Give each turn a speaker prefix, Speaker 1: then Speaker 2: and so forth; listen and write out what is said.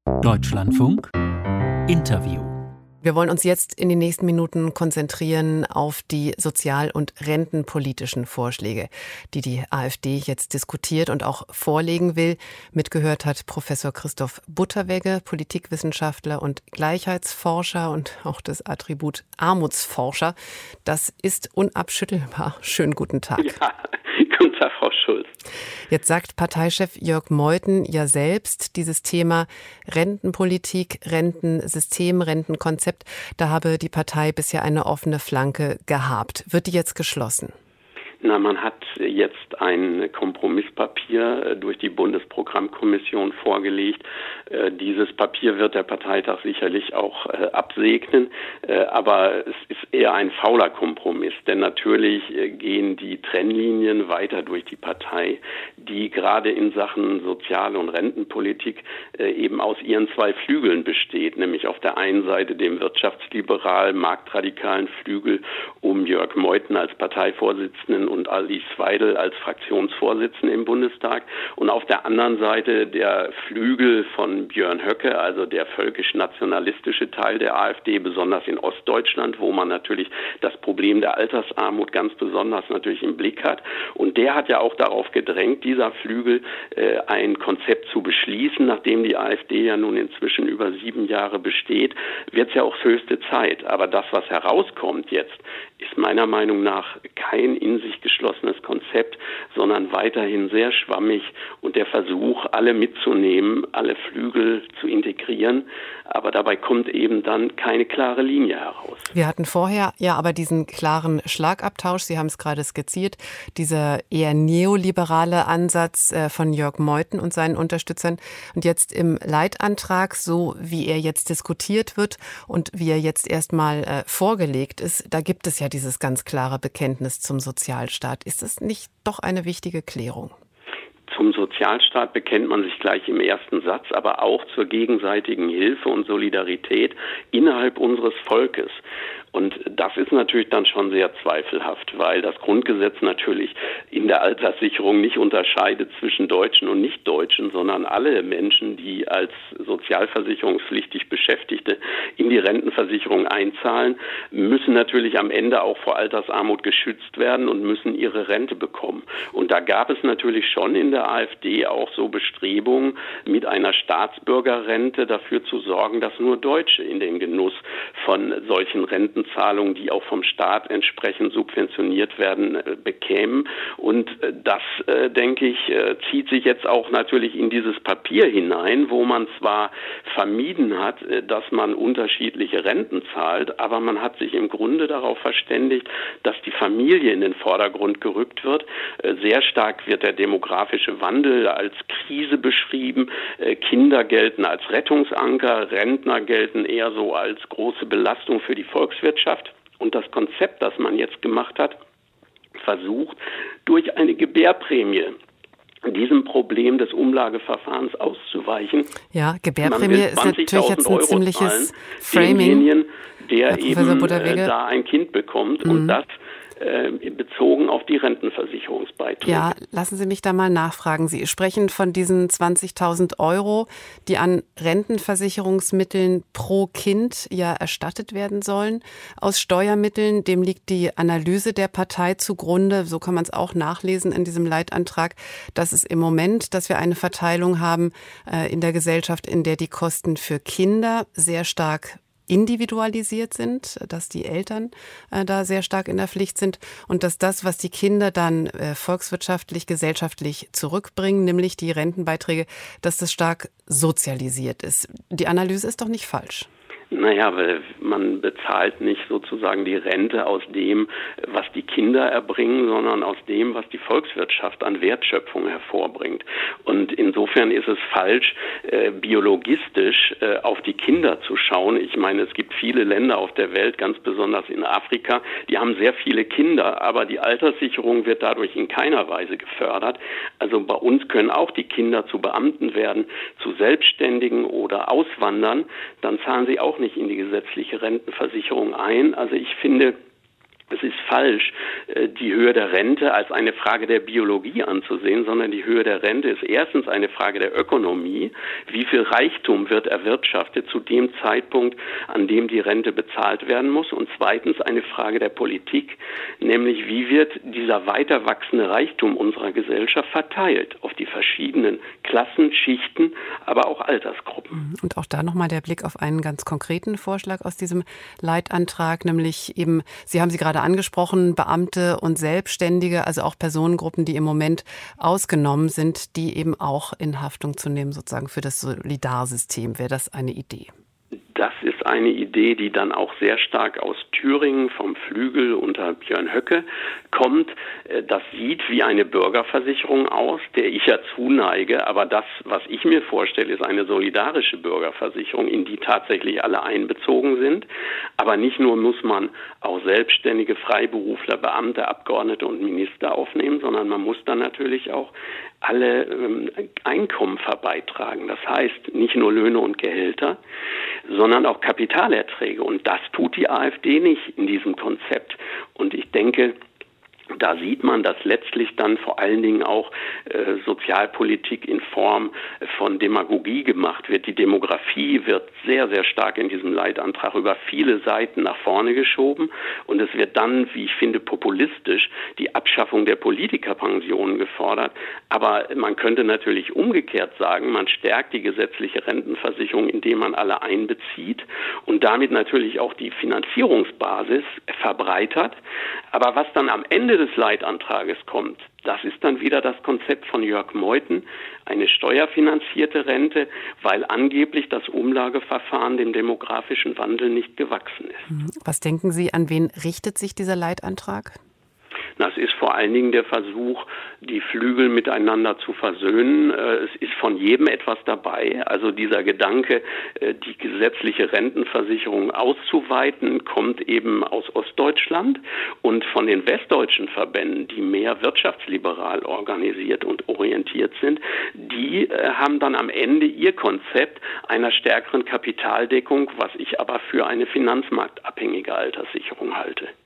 Speaker 1: Deutschlandfunk Interview.
Speaker 2: Wir wollen uns jetzt in den nächsten Minuten konzentrieren auf die sozial- und rentenpolitischen Vorschläge, die die AfD jetzt diskutiert und auch vorlegen will. Mitgehört hat Professor Christoph Butterwegge, Politikwissenschaftler und Gleichheitsforscher und auch das Attribut Armutsforscher. Das ist unabschüttelbar. Schönen guten Tag.
Speaker 3: Ja, guten Tag, Frau Schulz.
Speaker 2: Jetzt sagt Parteichef Jörg Meuthen ja selbst, dieses Thema Rentenpolitik, Rentensystem, Rentenkonzept, da habe die Partei bisher eine offene Flanke gehabt. Wird die jetzt geschlossen?
Speaker 3: Na, man hat jetzt ein Kompromisspapier durch die Bundesprogrammkommission vorgelegt. Dieses Papier wird der Parteitag sicherlich auch absegnen, aber es ist eher ein fauler Kompromiss, denn natürlich gehen die Trennlinien weiter durch die Partei, die gerade in Sachen Sozial- und Rentenpolitik eben aus ihren zwei Flügeln besteht, nämlich auf der einen Seite dem wirtschaftsliberal marktradikalen Flügel um Jörg Meuthen als Parteivorsitzenden und Alice Weidel als Fraktionsvorsitzende im Bundestag und auf der anderen Seite der Flügel von Björn Höcke, also der völkisch-nationalistische Teil der AfD, besonders in Ostdeutschland, wo man natürlich das Problem der Altersarmut ganz besonders natürlich im Blick hat. Und der hat ja auch darauf gedrängt, dieser Flügel ein Konzept zu beschließen, nachdem die AfD ja nun inzwischen über 7 Jahre besteht, wird es ja auch höchste Zeit. Aber das, was herauskommt jetzt, ist meiner Meinung nach kein in sich geschlossenes Konzept, sondern weiterhin sehr schwammig und der Versuch, alle mitzunehmen, alle Flügel zu integrieren. Aber dabei kommt eben dann keine klare Linie heraus.
Speaker 2: Wir hatten vorher ja aber diesen klaren Schlagabtausch, Sie haben es gerade skizziert, dieser eher neoliberale Ansatz von Jörg Meuthen und seinen Unterstützern. Und jetzt im Leitantrag, so wie er jetzt diskutiert wird und wie er jetzt erstmal vorgelegt ist, da gibt es ja dieses ganz klare Bekenntnis zum Sozialstaat. Ist das nicht doch eine wichtige Klärung?
Speaker 3: Zum Sozialstaat bekennt man sich gleich im ersten Satz, aber auch zur gegenseitigen Hilfe und Solidarität innerhalb unseres Volkes. Und das ist natürlich dann schon sehr zweifelhaft, weil das Grundgesetz natürlich in der Alterssicherung nicht unterscheidet zwischen Deutschen und Nichtdeutschen, sondern alle Menschen, die als sozialversicherungspflichtig Beschäftigte in die Rentenversicherung einzahlen, müssen natürlich am Ende auch vor Altersarmut geschützt werden und müssen ihre Rente bekommen. Und da gab es natürlich schon in der AfD auch so Bestrebungen, mit einer Staatsbürgerrente dafür zu sorgen, dass nur Deutsche in den Genuss von solchen Rentenzahlungen, die auch vom Staat entsprechend subventioniert werden, bekämen. Und das, denke ich, zieht sich jetzt auch natürlich in dieses Papier hinein, wo man zwar vermieden hat, dass man unterschiedliche Renten zahlt, aber man hat sich im Grunde darauf verständigt, dass die Familie in den Vordergrund gerückt wird. Sehr stark wird der demografische Wandel als Krise beschrieben. Kinder gelten als Rettungsanker, Rentner gelten eher so als große Belastung für die Volkswirtschaft. Und das Konzept, das man jetzt gemacht hat, versucht durch eine Gebärprämie diesem Problem des Umlageverfahrens auszuweichen.
Speaker 2: Ja, Gebärprämie ist natürlich jetzt ein ziemliches Framing.
Speaker 3: Demjenigen, der eben da ein Kind bekommt und das bezogen auf die Rentenversicherungsbeiträge.
Speaker 2: Ja, lassen Sie mich da mal nachfragen. Sie sprechen von diesen 20.000 €, die an Rentenversicherungsmitteln pro Kind ja erstattet werden sollen aus Steuermitteln. Dem liegt die Analyse der Partei zugrunde. So kann man es auch nachlesen in diesem Leitantrag, dass es im Moment, dass wir eine Verteilung haben in der Gesellschaft, in der die Kosten für Kinder sehr stark individualisiert sind, dass die Eltern da sehr stark in der Pflicht sind und dass das, was die Kinder dann volkswirtschaftlich, gesellschaftlich zurückbringen, nämlich die Rentenbeiträge, dass das stark sozialisiert ist. Die Analyse ist doch nicht falsch.
Speaker 3: Naja, weil man bezahlt nicht sozusagen die Rente aus dem, was die Kinder erbringen, sondern aus dem, was die Volkswirtschaft an Wertschöpfung hervorbringt. Und insofern ist es falsch, biologistisch auf die Kinder zu schauen. Ich meine, es gibt viele Länder auf der Welt, ganz besonders in Afrika, die haben sehr viele Kinder, aber die Alterssicherung wird dadurch in keiner Weise gefördert. Also bei uns können auch die Kinder zu Beamten werden, zu Selbstständigen oder auswandern. Dann zahlen sie auch nicht in die gesetzliche Rentenversicherung ein. Also ich finde, Es ist falsch, die Höhe der Rente als eine Frage der Biologie anzusehen, sondern die Höhe der Rente ist erstens eine Frage der Ökonomie. Wie viel Reichtum wird erwirtschaftet zu dem Zeitpunkt, an dem die Rente bezahlt werden muss? Und zweitens eine Frage der Politik, nämlich wie wird dieser weiter wachsende Reichtum unserer Gesellschaft verteilt auf die verschiedenen Klassen, Schichten, aber auch Altersgruppen.
Speaker 2: Und auch da nochmal der Blick auf einen ganz konkreten Vorschlag aus diesem Leitantrag, nämlich eben, Sie haben sie gerade angesprochen, Beamte und Selbstständige, also auch Personengruppen, die im Moment ausgenommen sind, die eben auch in Haftung zu nehmen, sozusagen für das Solidarsystem. Wäre das eine Idee?
Speaker 3: Das ist eine Idee, die dann auch sehr stark aus Thüringen vom Flügel unter Björn Höcke kommt. Das sieht wie eine Bürgerversicherung aus, der ich ja zuneige. Aber das, was ich mir vorstelle, ist eine solidarische Bürgerversicherung, in die tatsächlich alle einbezogen sind. Aber nicht nur muss man auch Selbstständige, Freiberufler, Beamte, Abgeordnete und Minister aufnehmen, sondern man muss dann natürlich auch alle Einkommen verbeitragen. Das heißt, nicht nur Löhne und Gehälter, sondern auch Kapitalerträge. Und das tut die AfD nicht in diesem Konzept. Und ich denke, da sieht man, dass letztlich dann vor allen Dingen auch Sozialpolitik in Form von Demagogie gemacht wird. Die Demografie wird sehr, sehr stark in diesem Leitantrag über viele Seiten nach vorne geschoben. Und es wird dann, wie ich finde, populistisch die Abschaffung der Politikerpensionen gefordert. Aber man könnte natürlich umgekehrt sagen, man stärkt die gesetzliche Rentenversicherung, indem man alle einbezieht und damit natürlich auch die Finanzierungsbasis verbreitert. Aber was dann am Ende des Leitantrages kommt, das ist dann wieder das Konzept von Jörg Meuthen, eine steuerfinanzierte Rente, weil angeblich das Umlageverfahren dem demografischen Wandel nicht gewachsen ist.
Speaker 2: Was denken Sie, an wen richtet sich dieser Leitantrag?
Speaker 3: Das ist vor allen Dingen der Versuch, die Flügel miteinander zu versöhnen. Es ist von jedem etwas dabei. Also dieser Gedanke, die gesetzliche Rentenversicherung auszuweiten, kommt eben aus Ostdeutschland. Und von den westdeutschen Verbänden, die mehr wirtschaftsliberal organisiert und orientiert sind, die haben dann am Ende ihr Konzept einer stärkeren Kapitaldeckung, was ich aber für eine finanzmarktabhängige Alterssicherung halte.